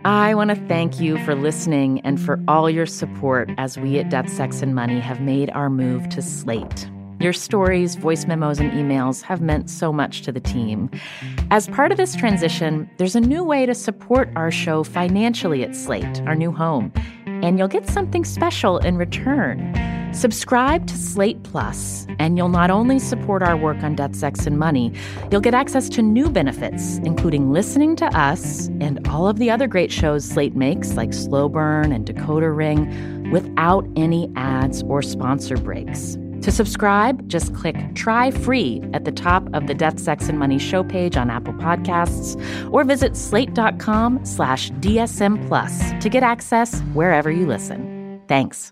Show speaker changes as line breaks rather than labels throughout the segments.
I want to thank you for listening and for all your support as we at Death, Sex, and Money have made our move to Slate. Your stories, voice memos, and emails have meant so much to the team. As part of this transition, there's a new way to support our show financially at Slate, our new home, and you'll get something special in return. Subscribe to Slate Plus, and you'll not only support our work on Death, Sex, and Money, you'll get access to new benefits, including listening to us and all of the other great shows Slate makes, like Slow Burn and Decoder Ring, without any ads or sponsor breaks. To subscribe, just click Try Free at the top of the Death, Sex, and Money show page on Apple Podcasts, or visit slate.com/DSM Plus to get access wherever you listen. Thanks.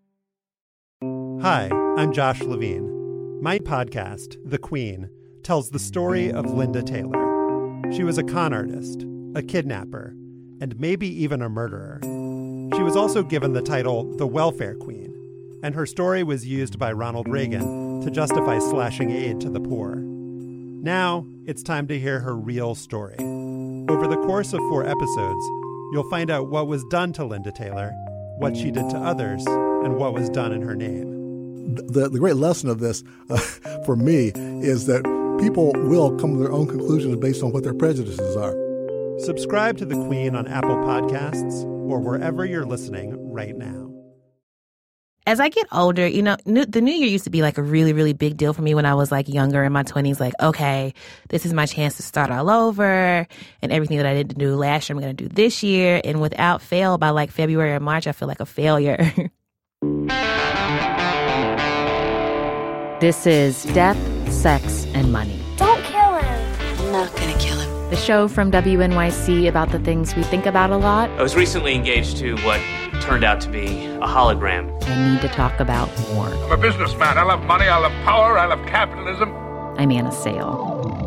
Hi, I'm Josh Levine. My podcast, The Queen, tells the story of Linda Taylor. She was a con artist, a kidnapper, and maybe even a murderer. She was also given the title the Welfare Queen, and her story was used by Ronald Reagan to justify slashing aid to the poor. Now, it's time to hear her real story. Over the course of 4 episodes, you'll find out what was done to Linda Taylor, what she did to others, and what was done in her name.
The great lesson of this, for me, is that people will come to their own conclusions based on what their prejudices are.
Subscribe to The Queen on Apple Podcasts or wherever you're listening right now.
As I get older, you know, the New Year used to be like a really, really big deal for me when I was like younger in my 20s. Like, okay, this is my chance to start all over, and everything that I didn't do last year, I'm going to do this year. And without fail, by like February or March, I feel like a failure.
This is Death, Sex, and Money.
Don't kill him.
I'm not gonna kill him.
The show from WNYC about the things we think about a lot
I was recently engaged to what turned out to be a hologram.
and need to talk about more.
I'm a businessman. I love money, I love power, I love capitalism.
I'm Anna Sale.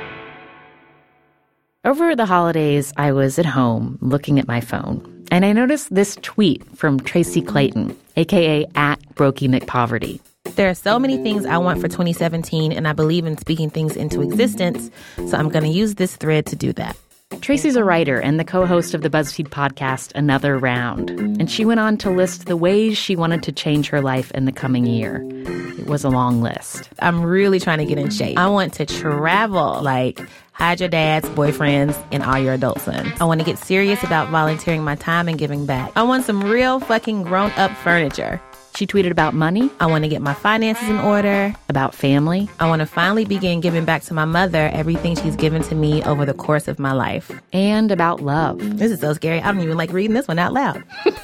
Over the holidays, I was at home looking at my phone, and I noticed this tweet from Tracy Clayton, a.k.a. @BrokeyMcPoverty.
There are so many things I want for 2017, and I believe in speaking things into existence, so I'm going to use this thread to do that.
Tracy's a writer and the co-host of the BuzzFeed podcast Another Round, and she went on to list the ways she wanted to change her life in the coming year. It was a long list.
I'm really trying to get in shape. I want to travel, like hide your dads, boyfriends, and all your adult sons. I want to get serious about volunteering my time and giving back. I want some real fucking grown-up furniture.
She tweeted about money.
I want to get my finances in order.
About family.
I want to finally begin giving back to my mother everything she's given to me over the course of my life.
And about love.
This is so scary. I don't even like reading this one out loud.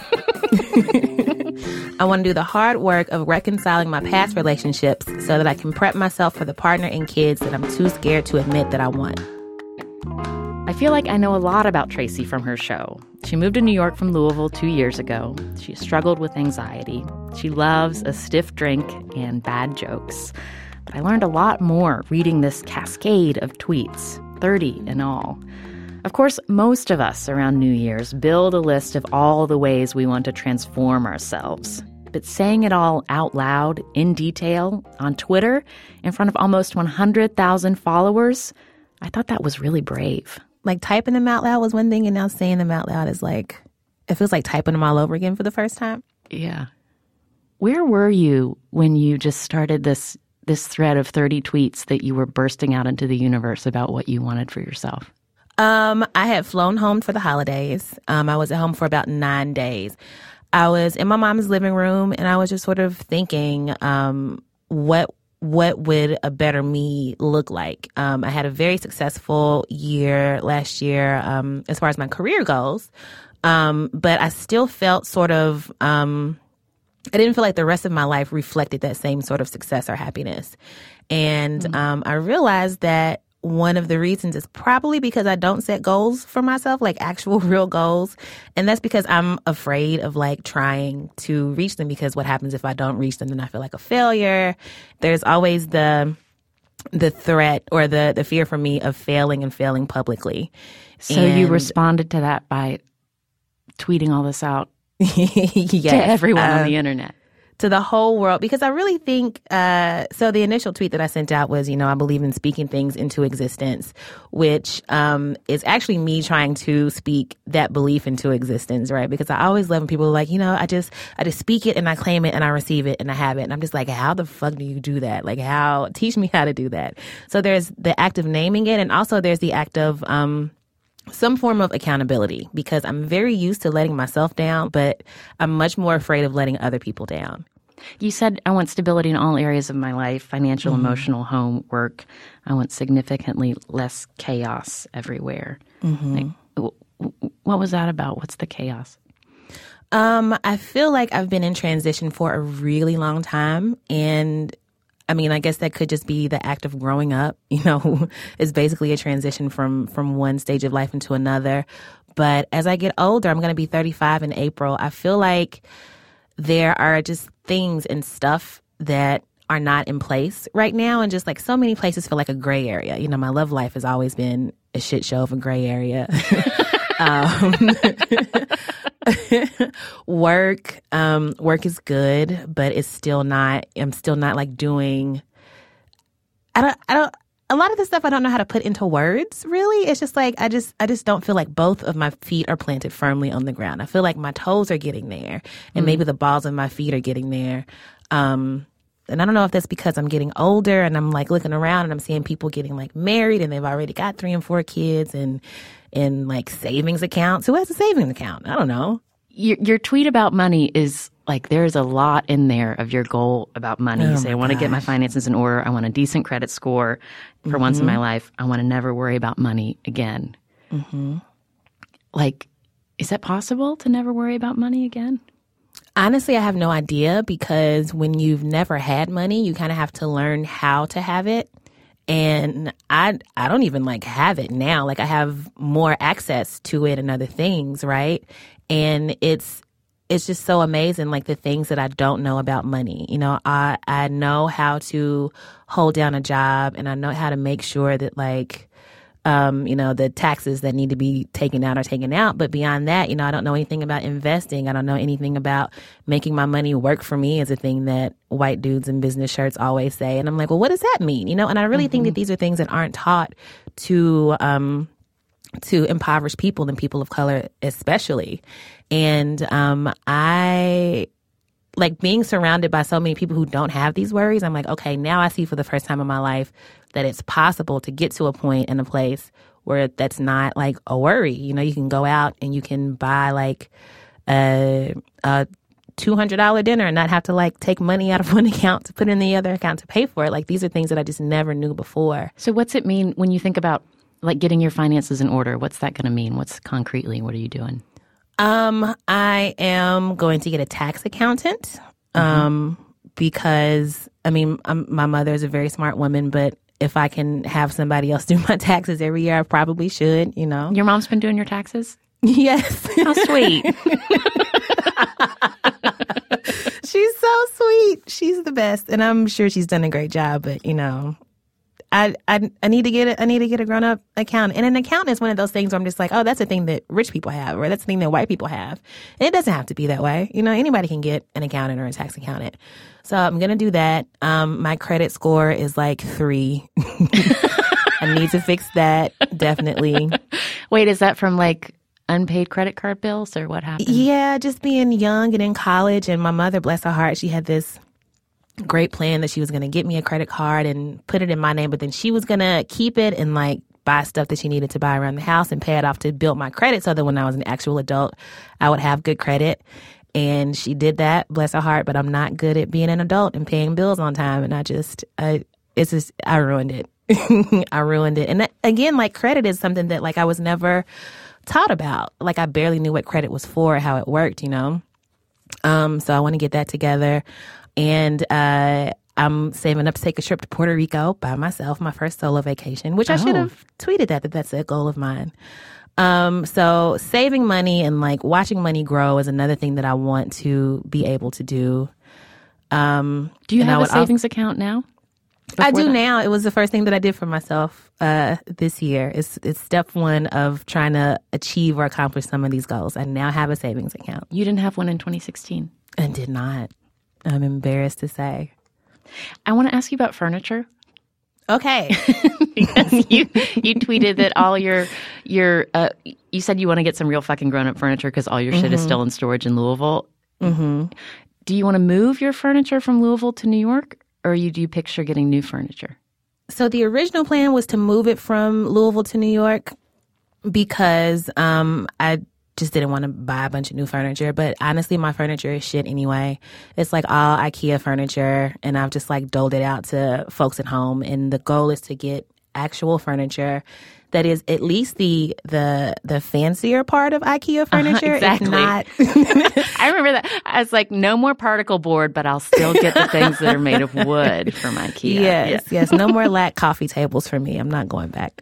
I want to do the hard work of reconciling my past relationships so that I can prep myself for the partner and kids that I'm too scared to admit that I want.
I feel like I know a lot about Tracy from her show. She moved to New York from Louisville 2 years ago. She struggled with anxiety. She loves a stiff drink and bad jokes. But I learned a lot more reading this cascade of tweets, 30 in all. Of course, most of us around New Year's build a list of all the ways we want to transform ourselves. But saying it all out loud, in detail, on Twitter, in front of almost 100,000 followers, I thought that was really brave.
Like typing them out loud was one thing, and now saying them out loud is like, it feels like typing them all over again for the first time.
Yeah. Where were you when you just started this thread of 30 tweets that you were bursting out into the universe about what you wanted for yourself?
I had flown home for the holidays. I was at home for about 9 days. I was in my mom's living room, and I was just sort of thinking, what would a better me look like? I had a very successful year last year as far as my career goes, but I still felt sort of, I didn't feel like the rest of my life reflected that same sort of success or happiness. And I realized that one of the reasons is probably because I don't set goals for myself, like actual real goals. And that's because I'm afraid of like trying to reach them, because what happens if I don't reach them? Then I feel like a failure. There's always the threat or the fear for me of failing and failing publicly.
So you responded to that by tweeting all this out
yes,
to everyone on the internet.
to the whole world, because I really think, so the initial tweet that I sent out was, I believe in speaking things into existence, which is actually me trying to speak that belief into existence, right? Because I always love when people are like, I just speak it and I claim it and I receive it and I have it. And I'm just like, how the fuck do you do that? Like, teach me how to do that. So there's the act of naming it, and also there's the act of some form of accountability, because I'm very used to letting myself down, but I'm much more afraid of letting other people down.
You said, I want stability in all areas of my life, financial, emotional, home, work. I want significantly less chaos everywhere. Like, what was that about? What's the chaos?
I feel like I've been in transition for a really long time, and I guess that could just be the act of growing up. It's basically a transition from one stage of life into another. But as I get older, I'm going to be 35 in April. I feel like there are just things and stuff that are not in place right now. And just like so many places feel like a gray area. My love life has always been a shit show of a gray area. Work is good, but it's still not, I'm still not like doing, a lot of the stuff I don't know how to put into words, really. It's just like, I just don't feel like both of my feet are planted firmly on the ground. I feel like my toes are getting there, and maybe the balls of my feet are getting there. And I don't know if that's because I'm getting older and I'm like looking around and I'm seeing people getting like married and they've already got 3 and 4 kids and like savings accounts. Who has a savings account? I don't know.
Your tweet about money is like, there's a lot in there of your goal about money. You say, I want to get my finances in order. I want a decent credit score for once in my life. I want to never worry about money again. Like, is that possible to never worry about money again?
Honestly, I have no idea, because when you've never had money, you kind of have to learn how to have it. And I don't even like have it now. Like, I have more access to it and other things, right? And it's just so amazing, like the things that I don't know about money. I know how to hold down a job, and I know how to make sure that like, the taxes that need to be taken out are taken out. But beyond that, I don't know anything about investing. I don't know anything about making my money work for me, is a thing that white dudes in business shirts always say. And I'm like, well, what does that mean? And I really think that these are things that aren't taught to impoverished people and people of color especially. And I like being surrounded by so many people who don't have these worries. I'm like, okay, now I see for the first time in my life that it's possible to get to a point in a place where that's not like a worry. You can go out and you can buy like a $200 dinner and not have to like take money out of one account to put in the other account to pay for it. Like, these are things that I just never knew before.
So what's it mean when you think about like getting your finances in order? What's that going to mean? What are you doing?
I am going to get a tax accountant, because my mother is a very smart woman, but if I can have somebody else do my taxes every year, I probably should,
Your mom's been doing your taxes?
Yes.
How sweet.
She's so sweet. She's the best. And I'm sure she's done a great job, but I need to get a grown up accountant. And an accountant is one of those things where I'm just like, oh, that's a thing that rich people have, or that's a thing that white people have. And it doesn't have to be that way. Anybody can get an accountant or a tax accountant. So I'm going to do that. My credit score is like 3. I need to fix that. Definitely.
Wait, is that from like unpaid credit card bills, or what happened?
Yeah, just being young and in college. And my mother, bless her heart, she had this great plan that she was going to get me a credit card and put it in my name, but then she was going to keep it and like buy stuff that she needed to buy around the house and pay it off to build my credit so that when I was an actual adult, I would have good credit. And she did that, bless her heart, but I'm not good at being an adult and paying bills on time. And I ruined it. I ruined it. And that, again, like credit is something that like I was never taught about. Like I barely knew what credit was for, how it worked, So I want to get that together. And I'm saving up to take a trip to Puerto Rico by myself, my first solo vacation, which I should have tweeted that's a goal of mine. So saving money and like watching money grow is another thing that I want to be able to do.
Do you have a savings account now?
I do now. It was the first thing that I did for myself this year. It's step one of trying to achieve or accomplish some of these goals. I now have a savings account.
You didn't have one in 2016.
I did not. I'm embarrassed to say.
I want to ask you about furniture.
Okay.
Because you tweeted that all your you said you want to get some real fucking grown-up furniture because all your shit is still in storage in Louisville. Mm-hmm. Do you want to move your furniture from Louisville to New York, or do you picture getting new furniture?
So the original plan was to move it from Louisville to New York because I just didn't want to buy a bunch of new furniture. But honestly, my furniture is shit anyway. It's like all IKEA furniture, and I've just like doled it out to folks at home. And the goal is to get actual furniture that is at least the fancier part of IKEA furniture.
Exactly.
If not,
I remember that. I was like, no more particle board, but I'll still get the things that are made of wood from IKEA.
Yes. No more lac coffee tables for me. I'm not going back.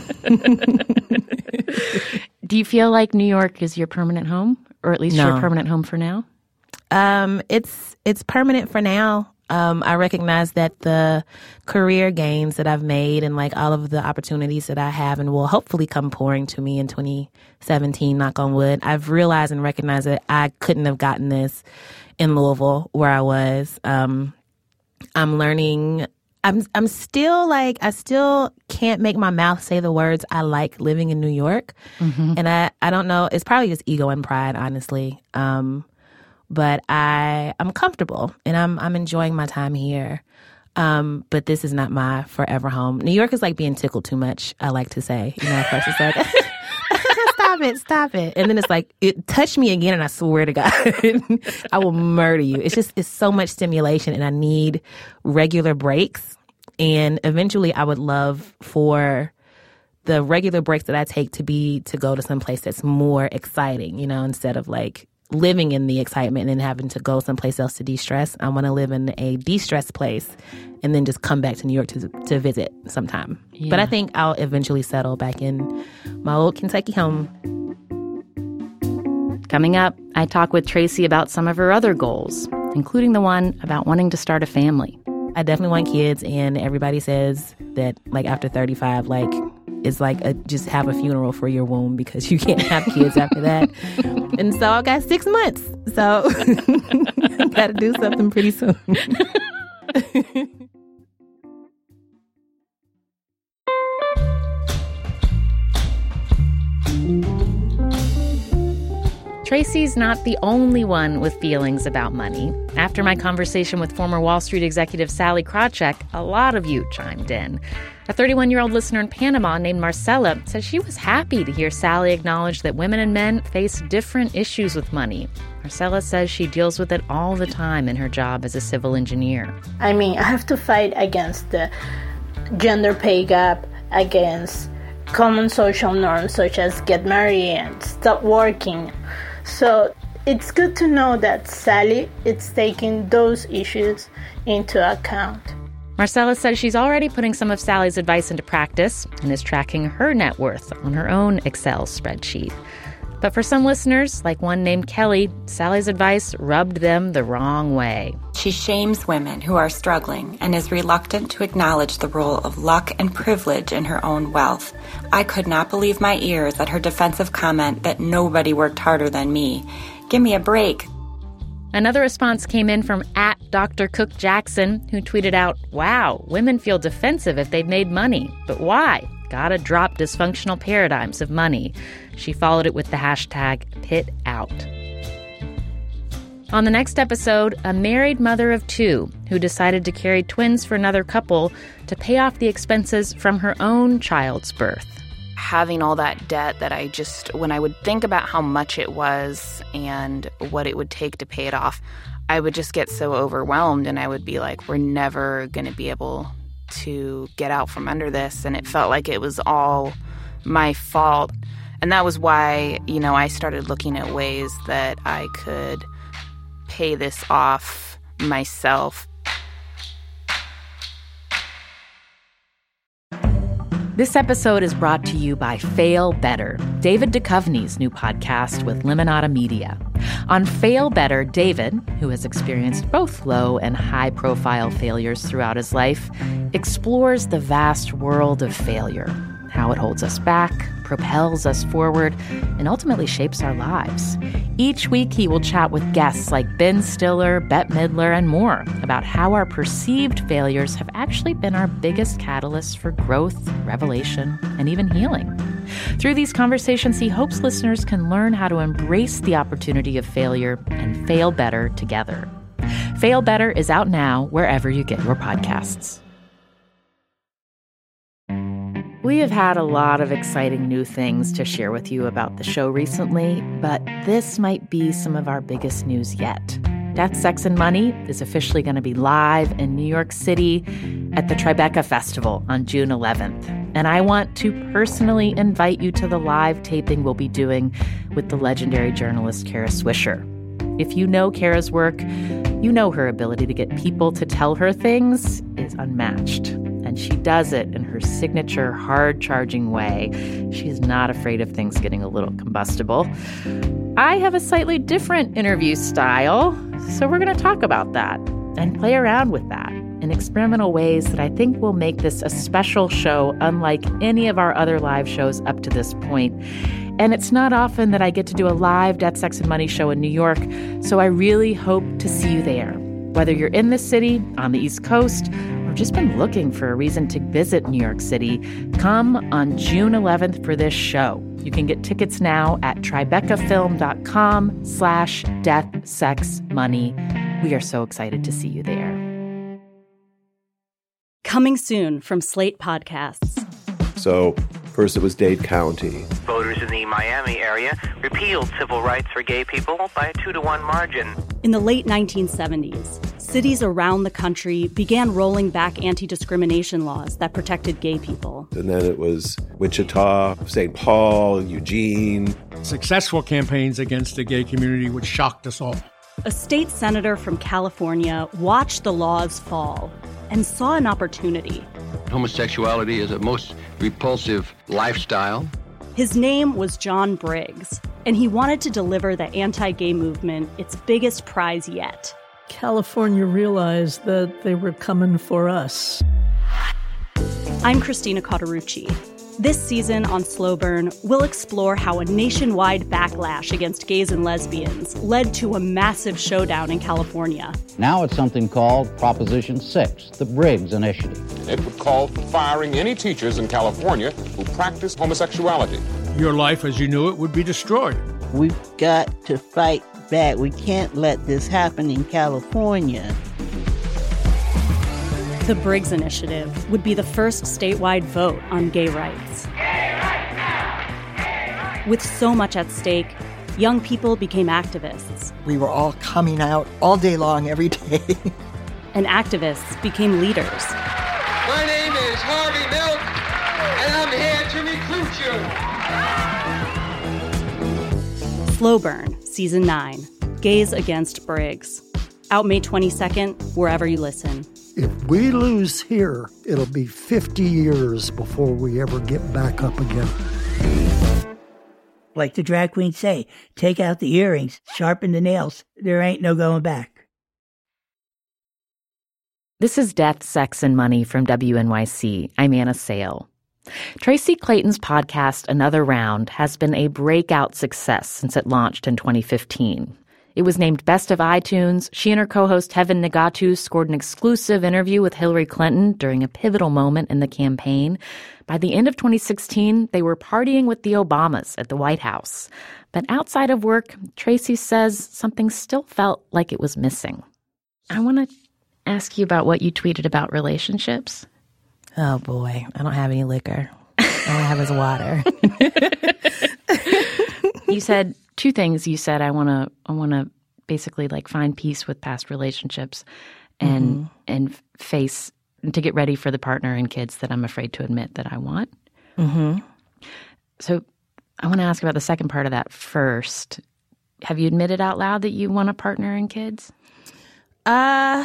Do you feel like New York is your permanent home, or at least your permanent home for now?
It's permanent for now. I recognize that the career gains that I've made and like all of the opportunities that I have and will hopefully come pouring to me in 2017, knock on wood, I've realized and recognized that I couldn't have gotten this in Louisville where I was. I'm learning. I'm still like, I still can't make my mouth say the words I like living in New York. Mm-hmm. And I don't know, it's probably just ego and pride, honestly. But I'm comfortable and I'm enjoying my time here. But this is not my forever home. New York is like being tickled too much, I like to say. You know, at first it's like, stop it. And then it's like, touch me again and I swear to God, I will murder you. It's so much stimulation and I need regular breaks. And eventually I would love for the regular breaks that I take to go to some place that's more exciting, you know, instead of like living in the excitement and then having to go someplace else to de-stress. I want to live in a de-stress place and then just come back to New York to visit sometime. Yeah. But I think I'll eventually settle back in my old Kentucky home.
Coming up, I talk with Tracy about some of her other goals, including the one about wanting to start a family.
I definitely want kids, and everybody says that like after 35, like it's like just have a funeral for your womb because you can't have kids after that. And so I got 6 months. So I got to do something pretty soon.
Tracy's not the only one with feelings about money. After my conversation with former Wall Street executive Sallie Krawcheck, a lot of you chimed in. A 31-year-old listener in Panama named Marcella said she was happy to hear Sallie acknowledge that women and men face different issues with money. Marcella says she deals with it all the time in her job as a civil engineer.
I mean, I have to fight against the gender pay gap, against common social norms such as get married and stop working. So it's good to know that Sallie is taking those issues into account.
Marcella says she's already putting some of Sallie's advice into practice and is tracking her net worth on her own Excel spreadsheet. But for some listeners, like one named Kelly, Sallie's advice rubbed them the wrong way.
She shames women who are struggling and is reluctant to acknowledge the role of luck and privilege in her own wealth. I could not believe my ears at her defensive comment that nobody worked harder than me. Give me a break.
Another response came in from @DrCookJackson, who tweeted out, "Wow, women feel defensive if they've made money. But why? Gotta drop dysfunctional paradigms of money." She followed it with the hashtag #PitOut. On the next episode, a married mother of two who decided to carry twins for another couple to pay off the expenses from her own child's birth.
Having all that debt that when I would think about how much it was and what it would take to pay it off, I would just get so overwhelmed and I would be like, we're never going to be able to get out from under this. And it felt like it was all my fault. And that was why, I started looking at ways that I could pay this off myself.
This episode is brought to you by Fail Better, David Duchovny's new podcast with Limonada Media. On Fail Better, David, who has experienced both low and high-profile failures throughout his life, explores the vast world of failure, how it holds us back, propels us forward and ultimately shapes our lives. Each week, he will chat with guests like Ben Stiller, Bette Midler, and more about how our perceived failures have actually been our biggest catalysts for growth, revelation, and even healing. Through these conversations, he hopes listeners can learn how to embrace the opportunity of failure and fail better together. Fail Better is out now wherever you get your podcasts. We have had a lot of exciting new things to share with you about the show recently, but this might be some of our biggest news yet. Death, Sex, and Money is officially going to be live in New York City at the Tribeca Festival on June 11th. And I want to personally invite you to the live taping we'll be doing with the legendary journalist Kara Swisher. If you know Kara's work, you know her ability to get people to tell her things is unmatched. And she does it in her signature hard-charging way. She's not afraid of things getting a little combustible. I have a slightly different interview style, so we're going to talk about that and play around with that in experimental ways that I think will make this a special show unlike any of our other live shows up to this point. And it's not often that I get to do a live Death, Sex, and Money show in New York, so I really hope to see you there. Whether you're in the city, on the East Coast, or just been looking for a reason to visit New York City, come on June 11th for this show. You can get tickets now at tribecafilm.com/deathsexmoney. We are so excited to see you there.
Coming soon from Slate Podcasts.
So, first it was Dade County.
Voters in the Miami area repealed civil rights for gay people by a 2-to-1 margin.
In the late 1970s, cities around the country began rolling back anti-discrimination laws that protected gay people.
And then it was Wichita, St. Paul, Eugene.
Successful campaigns against the gay community, which shocked us all.
A state senator from California watched the laws fall and saw an opportunity.
Homosexuality is a most repulsive lifestyle.
His name was John Briggs, and he wanted to deliver the anti-gay movement its biggest prize yet.
California realized that they were coming for us.
I'm Christina Cauterucci. This season on Slow Burn, we'll explore how a nationwide backlash against gays and lesbians led to a massive showdown in California.
Now it's something called Proposition 6, the Briggs Initiative.
It would call for firing any teachers in California who practice homosexuality.
Your life as you knew it would be destroyed.
We've got to fight back. We can't let this happen in California.
The Briggs Initiative would be the first statewide vote on gay rights.
Gay rights now! Gay rights!
With so much at stake, young people became activists.
We were all coming out all day long, every day.
And activists became leaders.
My name is Harvey Milk, and I'm here to recruit you.
Slow Burn, Season 9, Gays Against Briggs. Out May 22nd, wherever you listen.
If we lose here, it'll be 50 years before we ever get back up again.
Like the drag queens say, take out the earrings, sharpen the nails. There ain't no going back.
This is Death, Sex, and Money from WNYC. I'm Anna Sale. Tracy Clayton's podcast, Another Round, has been a breakout success since it launched in 2015. It was named Best of iTunes. She and her co-host Heaven Nagatu scored an exclusive interview with Hillary Clinton during a pivotal moment in the campaign. By the end of 2016, they were partying with the Obamas at the White House. But outside of work, Tracy says something still felt like it was missing. I want to ask you about what you tweeted about relationships.
Oh, boy. I don't have any liquor. All I have is water.
You said two things. You said, I want to basically like find peace with past relationships and face to get ready for the partner and kids that I'm afraid to admit that I want.
Mm-hmm.
So I want to ask about the second part of that first. Have you admitted out loud that you want a partner and kids?
I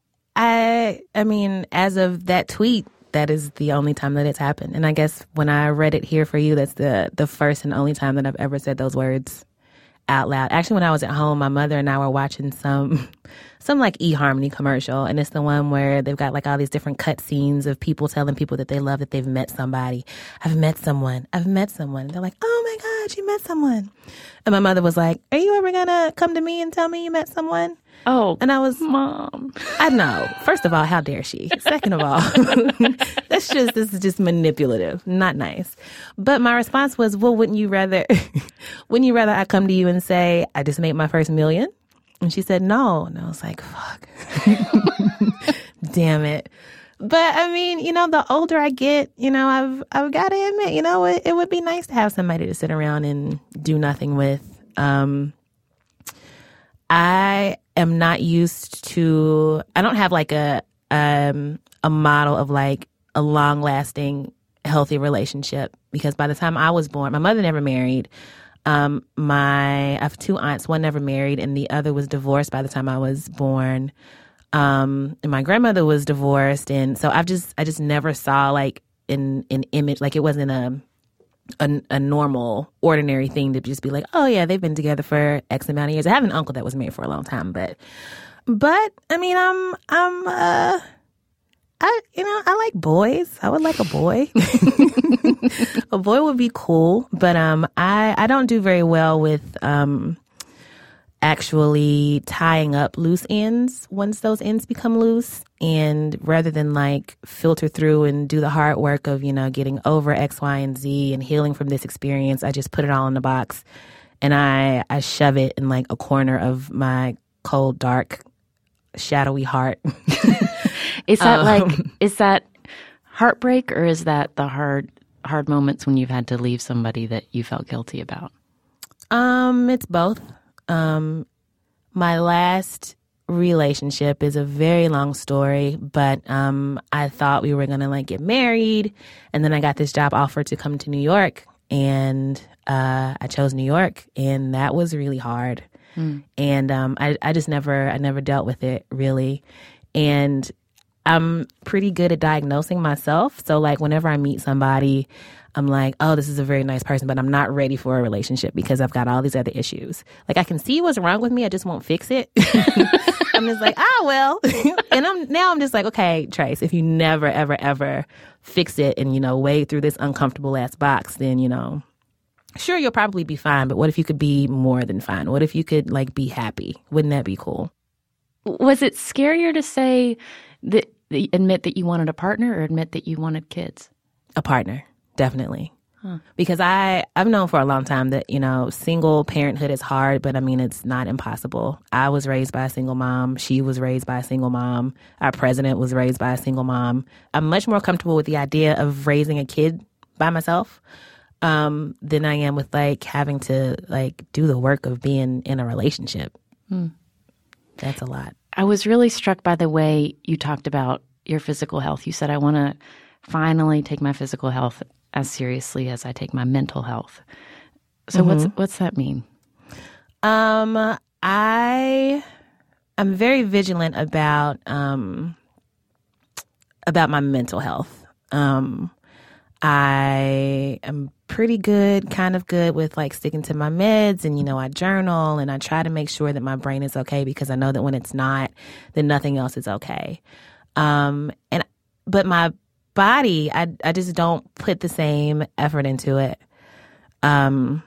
mean, as of that tweet, that is the only time that it's happened. And I guess when I read it here for you, that's the first and only time that I've ever said those words out loud. Actually, when I was at home, my mother and I were watching some like eHarmony commercial, and it's the one where they've got like all these different cut scenes of people telling people that they love that they've met somebody. I've met someone. And they're like, oh my God, you met someone. And my mother was like, are you ever gonna come to me and tell me you met someone?
Oh,
and I was,
Mom.
I know. First of all, how dare she? Second of all, this is just manipulative, not nice. But my response was, well, wouldn't you rather I come to you and say, I just made my first $1 million? And she said, no. And I was like, fuck. Damn it. But I mean, the older I get, I've got to admit, it would be nice to have somebody to sit around and do nothing with. I am not used to, I don't have like a model of like a long lasting, healthy relationship, because by the time I was born, my mother never married. I have 2 aunts, one never married and the other was divorced by the time I was born. And my grandmother was divorced. And so I just never saw like an image, like it wasn't a normal, ordinary thing to just be like, oh yeah, they've been together for X amount of years. I have an uncle that was married for a long time, but I mean, I like boys. I would like a boy. A boy would be cool, but I don't do very well with actually tying up loose ends once those ends become loose. And rather than like filter through and do the hard work of, getting over X, Y, and Z and healing from this experience, I just put it all in a box and I shove it in like a corner of my cold, dark, shadowy heart.
Is that heartbreak, or is that the hard moments when you've had to leave somebody that you felt guilty about?
It's both. My last relationship is a very long story, but I thought we were going to like get married, and then I got this job offer to come to New York, and I chose New York, and that was really hard. And I just never dealt with it really. And I'm pretty good at diagnosing myself. So like whenever I meet somebody, I'm like, oh, this is a very nice person, but I'm not ready for a relationship because I've got all these other issues. Like I can see what's wrong with me. I just won't fix it. I'm just like, well. And I'm just like, okay, Trace, if you never, ever, ever fix it and, wade through this uncomfortable ass box, then, sure, you'll probably be fine. But what if you could be more than fine? What if you could like be happy? Wouldn't that be cool?
Was it scarier to say that admit that you wanted a partner or admit that you wanted kids?
A partner, definitely. Because I've known for a long time that, single parenthood is hard, but I mean, it's not impossible. I was raised by a single mom. She was raised by a single mom. Our president was raised by a single mom. I'm much more comfortable with the idea of raising a kid by myself than I am with like having to like do the work of being in a relationship. That's a lot.
I was really struck by the way you talked about your physical health. You said, I want to finally take my physical health as seriously as I take my mental health. So what's that mean?
I'm very vigilant about my mental health. I am pretty good, kind of good with like sticking to my meds, and I journal and I try to make sure that my brain is okay, because I know that when it's not, then nothing else is okay. But my body, I just don't put the same effort into it. And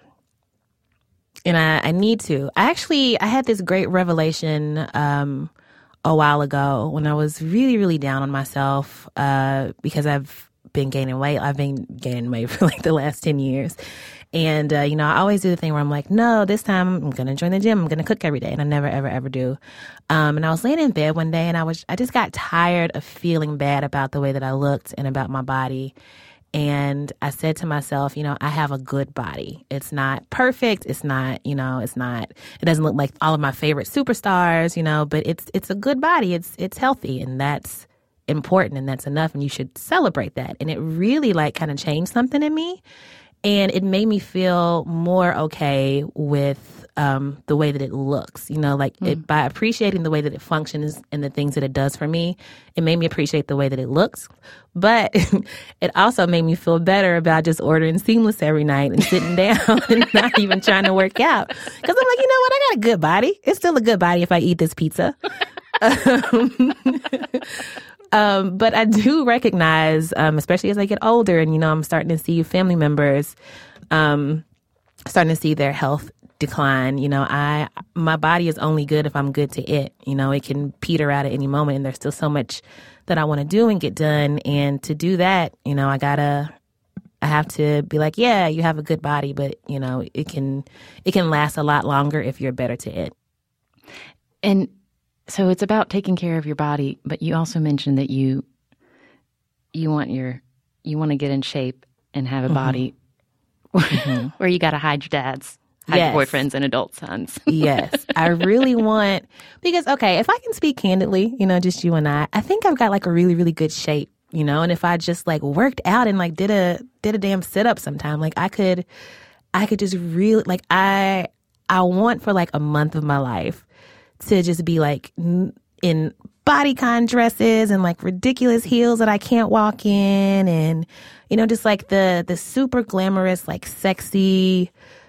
I need to. I had this great revelation a while ago when I was really, really down on myself because I've been gaining weight. I've been gaining weight for like the last 10 years. And, I always do the thing where I'm like, no, this time I'm going to join the gym. I'm going to cook every day. And I never, ever, ever do. And I was laying in bed one day and I just got tired of feeling bad about the way that I looked and about my body. And I said to myself, I have a good body. It's not perfect. It's not, it doesn't look like all of my favorite superstars, but it's a good body. It's healthy, and that's important, and that's enough, and you should celebrate that. And it really like kind of changed something in me. And it made me feel more okay with the way that it looks, by appreciating the way that it functions and the things that it does for me, it made me appreciate the way that it looks. But it also made me feel better about just ordering Seamless every night and sitting down and not even trying to work out. Because I'm like, you know what? I got a good body. It's still a good body if I eat this pizza. But I do recognize, especially as I get older and, I'm starting to see family members starting to see their health decline. My body is only good if I'm good to it. It can peter out at any moment, and there's still so much that I want to do and get done. And to do that, I have to be like, yeah, you have a good body, but it can last a lot longer if you're better to it.
And so it's about taking care of your body, but you also mentioned that you want to get in shape and have a body where you got to hide your dads. Hide your boyfriends and adult sons.
Yes. I really want, because, okay, if I can speak candidly, just you and I think I've got like a really, really good shape, and if I just like worked out and like did a damn sit up sometime, like I could just really, like I want for like a month of my life to just be like in bodycon dresses and like ridiculous heels that I can't walk in, and, just like the super glamorous, like sexy,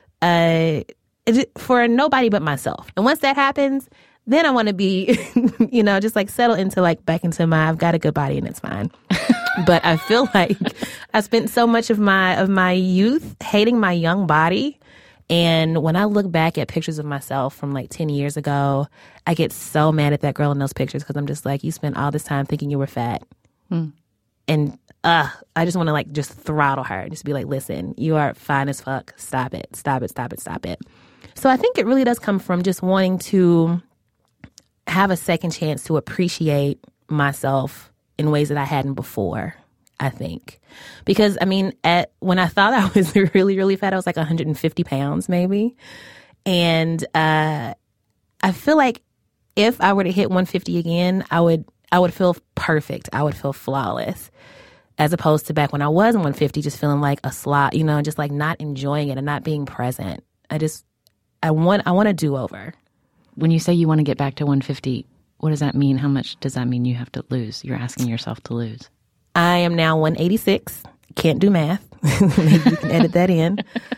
for nobody but myself. And once that happens, then I want to be, just like settle into like back into I've got a good body and it's fine. But I feel like I spent so much of my youth hating my young body. And when I look back at pictures of myself from like 10 years ago, I get so mad at that girl in those pictures because I'm just like, you spent all this time thinking you were fat. And I just want to like just throttle her and just be like, listen, you are fine as fuck. Stop it. Stop it. Stop it. Stop it. So I think it really does come from just wanting to have a second chance to appreciate myself in ways that I hadn't before, I think. Because, I mean, when I thought I was really, really fat, I was like 150 pounds maybe. And I feel like if I were to hit 150 again, I would feel perfect. I would feel flawless. As opposed to back when I was 150, just feeling like a slot, just like not enjoying it and not being present. I want a do-over.
When you say you want to get back to 150, what does that mean? How much does that mean you have to lose? You're asking yourself to lose.
I am now 186. Can't do math. Maybe you can edit that in.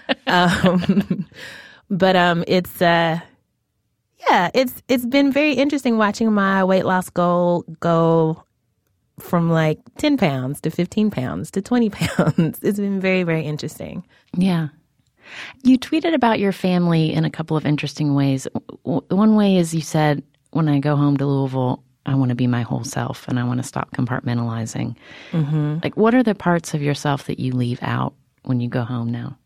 But it's been very interesting watching my weight loss goal go from like 10 pounds to 15 pounds to 20 pounds. It's been very, very interesting.
Yeah. You tweeted about your family in a couple of interesting ways. One way is you said, when I go home to Louisville, I want to be my whole self and I want to stop compartmentalizing. Mm-hmm. Like, what are the parts of yourself that you leave out when you go home now?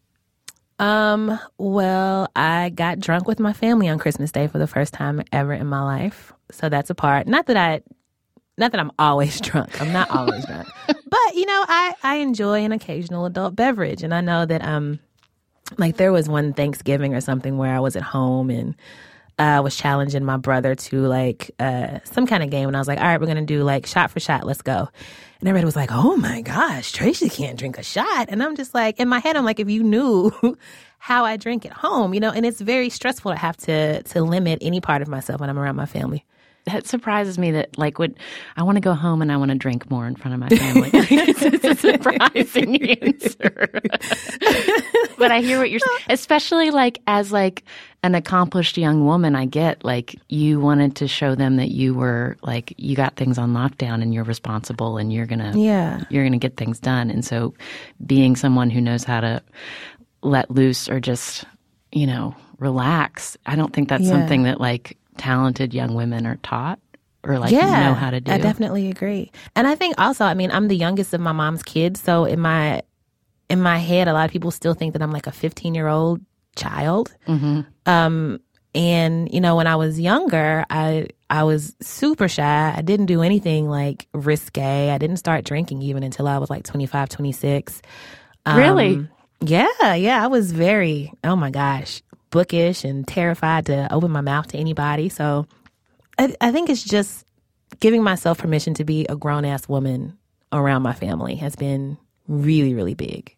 Well, I got drunk with my family on Christmas Day for the first time ever in my life. So that's a part. Not that I'm always drunk. I'm not always drunk. But, I enjoy an occasional adult beverage. And I know that, like, there was one Thanksgiving or something where I was at home and I was challenging my brother to, like, some kind of game. And I was like, all right, we're going to do, like, shot for shot. Let's go. And everybody was like, oh, my gosh, Tracy can't drink a shot. And I'm just like, in my head, I'm like, if you knew how I drink at home, and it's very stressful to have to limit any part of myself when I'm around my family.
That surprises me that, like, I want to go home and I want to drink more in front of my family. It's a surprising answer. But I hear what you're saying, especially, like, as, like, an accomplished young woman, I get, like, you wanted to show them that you were, like, you got things on lockdown and you're responsible and you're going to get things done. And so being someone who knows how to let loose or just, relax, I don't think that's something that, like, talented young women are taught or like know how to do.
I definitely agree. And I think also, I'm the youngest of my mom's kids. So in my head, a lot of people still think that I'm like a 15-year-old child. Mm-hmm. And, when I was younger, I was super shy. I didn't do anything like risque. I didn't start drinking even until I was like 25, 26.
Really?
Yeah. I was very, oh my gosh, bookish and terrified to open my mouth to anybody. So I think it's just giving myself permission to be a grown-ass woman around my family has been really, really big.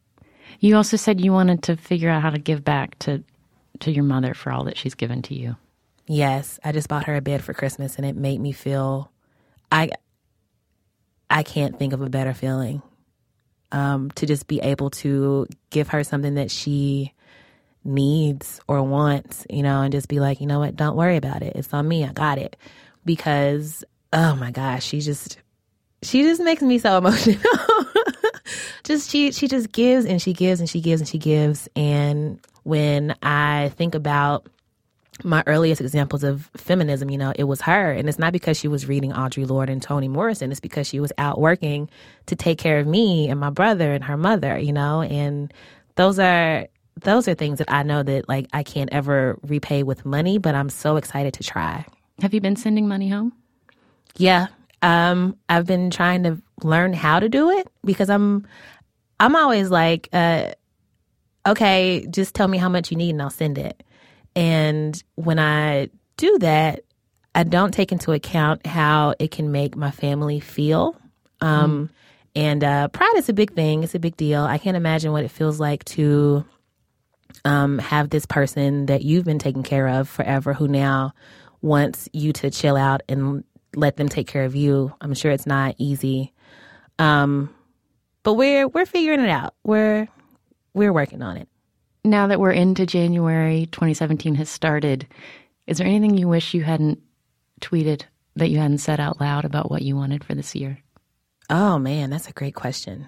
You also said you wanted to figure out how to give back to your mother for all that she's given to you.
Yes, I just bought her a bed for Christmas, and it made me feel I can't think of a better feeling to just be able to give her something that she needs or wants, and just be like, you know what, don't worry about it. It's on me. I got it. Because, oh my gosh, she just makes me so emotional. She just gives and she gives and she gives and she gives. And when I think about my earliest examples of feminism, it was her. And it's not because she was reading Audre Lorde and Toni Morrison. It's because she was out working to take care of me and my brother and her mother, and those are things that I know that I can't ever repay with money, but I'm so excited to try.
Have you been sending money home?
Yeah. I've been trying to learn how to do it because I'm always like, okay, just tell me how much you need and I'll send it. And when I do that, I don't take into account how it can make my family feel. And pride is a big thing. It's a big deal. I can't imagine what it feels like to have this person that you've been taking care of forever who now wants you to chill out and let them take care of you. I'm sure it's not easy. But we're figuring it out. We're working on it.
Now that we're into January, 2017 has started. Is there anything you wish you hadn't tweeted, that you hadn't said out loud about what you wanted for this year?
Oh man, that's a great question.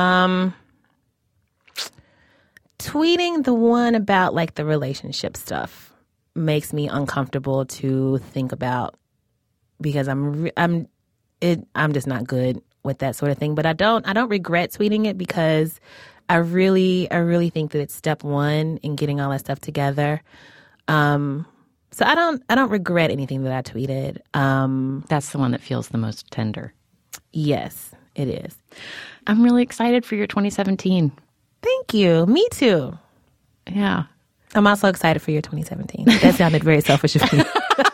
Tweeting the one about the relationship stuff makes me uncomfortable to think about because I'm just not good with that sort of thing. But I don't regret tweeting it because I really think that it's step one in getting all that stuff together. So I don't regret anything that I tweeted.
That's the one that feels the most tender.
Yes, it is.
I'm really excited for your 2017.
Thank you. Me too.
Yeah.
I'm also excited for your 2017. That sounded very selfish of me.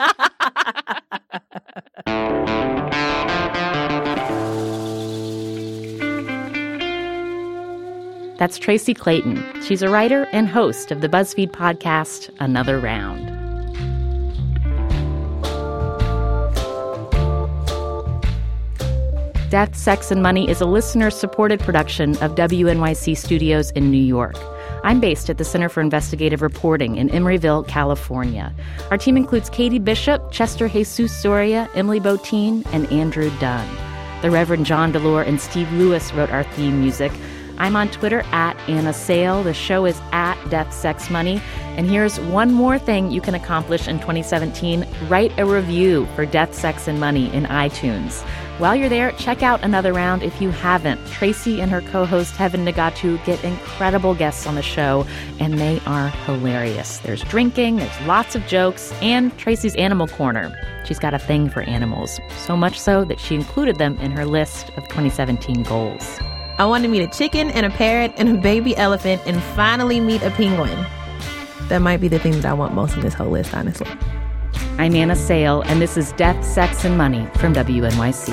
That's Tracy Clayton. She's a writer and host of the BuzzFeed podcast, Another Round. Death, Sex, and Money is a listener-supported production of WNYC Studios in New York. I'm based at the Center for Investigative Reporting in Emeryville, California. Our team includes Katie Bishop, Chester Jesus Soria, Emily Botine, and Andrew Dunn. The Reverend John Delore and Steve Lewis wrote our theme music. I'm on Twitter at Anna Sale. The show is at Death, Sex, Money. And here's one more thing you can accomplish in 2017. Write a review for Death, Sex, and Money in iTunes. While you're there, check out Another Round if you haven't. Tracy and her co-host Heaven Nagatu get incredible guests on the show, and they are hilarious. There's drinking, there's lots of jokes, and Tracy's Animal Corner. She's got a thing for animals, so much so that she included them in her list of 2017 goals.
I want to meet a chicken and a parrot and a baby elephant and finally meet a penguin. That might be the thing that I want most on this whole list, honestly.
I'm Anna Sale, and this is Death, Sex, and Money from WNYC.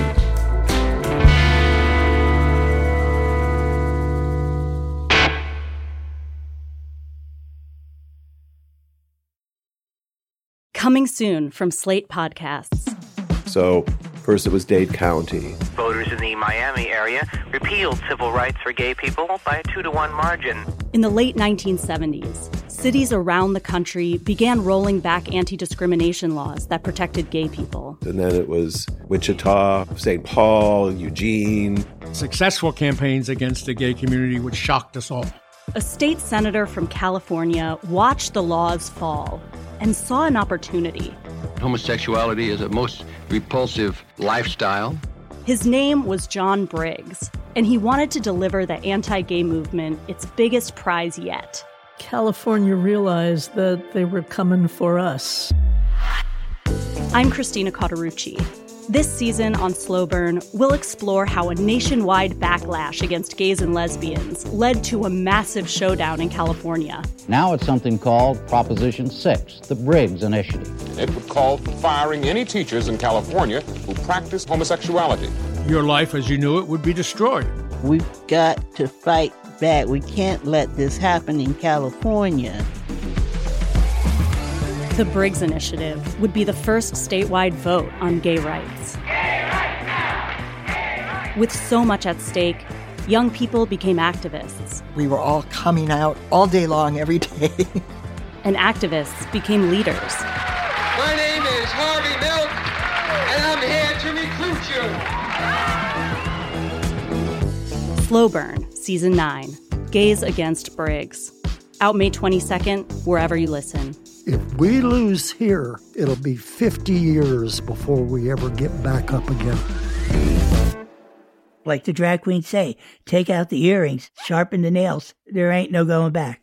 Coming soon from Slate Podcasts.
So first it was Dade County.
Voters in the Miami area repealed civil rights for gay people by a 2-to-1 margin.
In the late 1970s, cities around the country began rolling back anti-discrimination laws that protected gay people.
And then it was Wichita, St. Paul, Eugene.
Successful campaigns against the gay community, which shocked us all.
A state senator from California watched the laws fall and saw an opportunity.
Homosexuality is a most repulsive lifestyle.
His name was John Briggs, and he wanted to deliver the anti-gay movement its biggest prize yet.
California realized that they were coming for us.
I'm Christina Cauterucci. This season on Slow Burn, we'll explore how a nationwide backlash against gays and lesbians led to a massive showdown in California.
Now it's something called Proposition 6, the Briggs Initiative.
It would call for firing any teachers in California who practice homosexuality.
Your life as you knew it would be destroyed.
We've got to fight back. We can't let this happen in California.
The Briggs Initiative would be the first statewide vote on gay rights.
Gay rights now! Gay rights!
With so much at stake, young people became activists.
We were all coming out all day long, every day.
And activists became leaders.
My name is Harvey Milk, and I'm here to recruit you.
Slow Burn, Season 9, Gays Against Briggs. Out May 22nd, wherever you listen.
If we lose here, it'll be 50 years before we ever get back up again.
Like the drag queens say, take out the earrings, sharpen the nails. There ain't no going back.